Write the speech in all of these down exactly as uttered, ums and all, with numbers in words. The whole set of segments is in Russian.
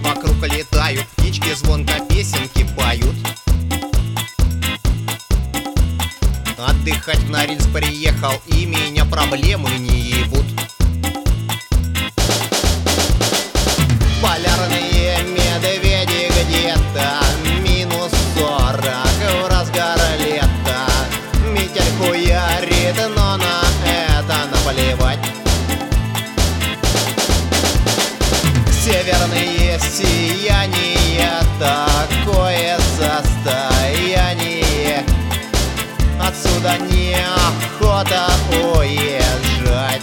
Вокруг летают птички, звонко песенки поют. Отдыхать в Норильск приехал, и меня проблемы не ебут. Полярные медведи где-то минус сорок в разгар лета. Метель хуярит, но на это наплевать. Северные сияния, такое состояние. Отсюда неохота уезжать.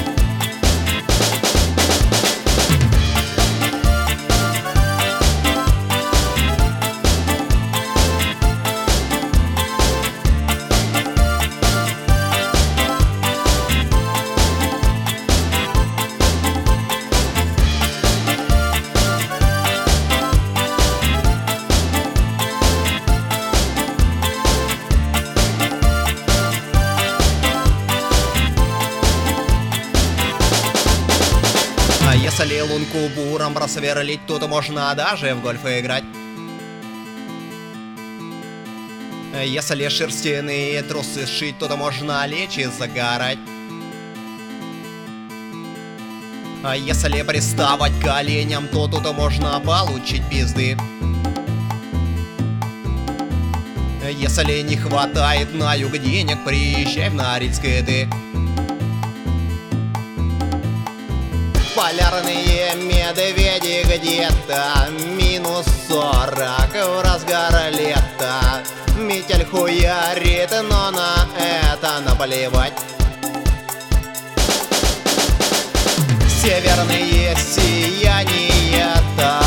Если лунку буром просверлить, тут можно даже в гольф играть. Если шерстяные трусы сшить, тут можно лечь и загорать. А если приставать коленям, то тут можно получить пизды. Если не хватает на юг денег, приезжай в Норильск ты. Полярные медведи где-то минус сорок в разгар лета. Метель хуярит, но на это наплевать. Северные сияния,